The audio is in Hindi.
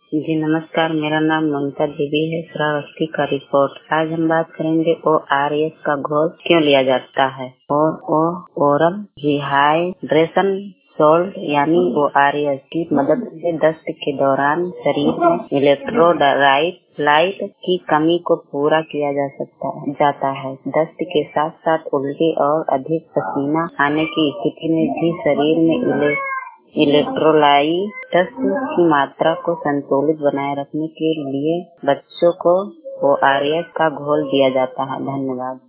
जी नमस्कार, मेरा नाम ममता देवी है। श्रावस्ती का रिपोर्ट। आज हम बात करेंगे ORS का घोल क्यों लिया जाता है। ओरल रिहाइड्रेशन सोल्ट यानी ORS की मदद से दस्त के दौरान शरीर में इलेक्ट्रोलाइट की कमी को पूरा किया जाता है। दस्त के साथ साथ उल्टी और अधिक पसीना आने की स्थिति में भी शरीर में इलेक्ट्रोलाइट्स की मात्रा को संतुलित बनाए रखने के लिए बच्चों को ORS का घोल दिया जाता है। धन्यवाद।